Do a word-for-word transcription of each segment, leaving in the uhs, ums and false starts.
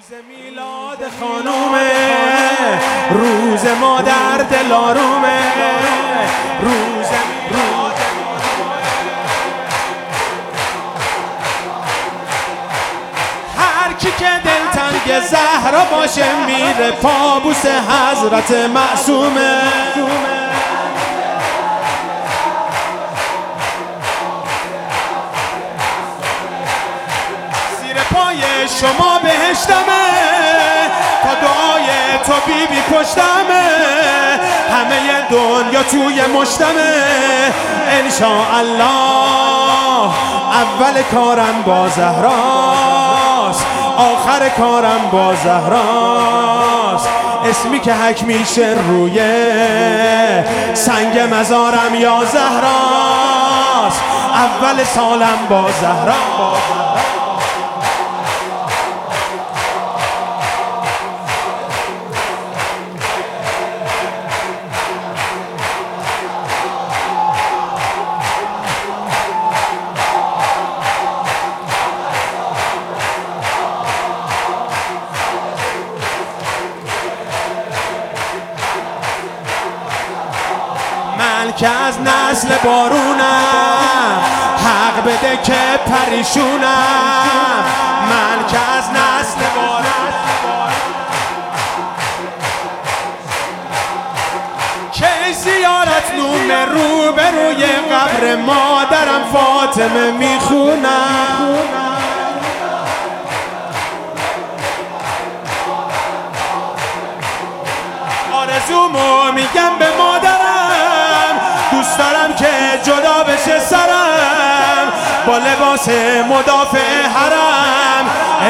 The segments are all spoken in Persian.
روز میلاد خانومه، روز مادر دلارومه، روز میلاد هر کی که دلتنگ زهرا باشه میره پابوس حضرت معصومه. پای شما بهشتمه، تا دعای تو بی بی پشتمه، همه دنیا توی مشتمه. انشاءالله اول کارم با زهراست، آخر کارم با زهراست. اسمی که حک میشه روی سنگ مزارم یا زهراست، اول سالم با زهراست. که از نسل بارونم حق بده که پریشونم. من که از نسل بارونم که زیارت نوم رو به روی قبر مادرم فاطمه میخونم. آرزومو میگم به مادرم، دوست دارم که جدا بشه سرم با لباس مدافع حرم.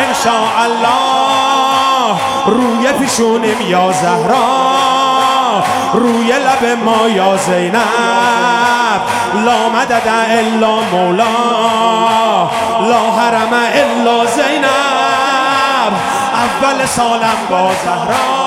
انشاءالله روی پیشونیم یا زهرا، روی لب ما یا زینب. لا مدد الا مولا، لا حرم الا زینب. اول سالم با زهرا.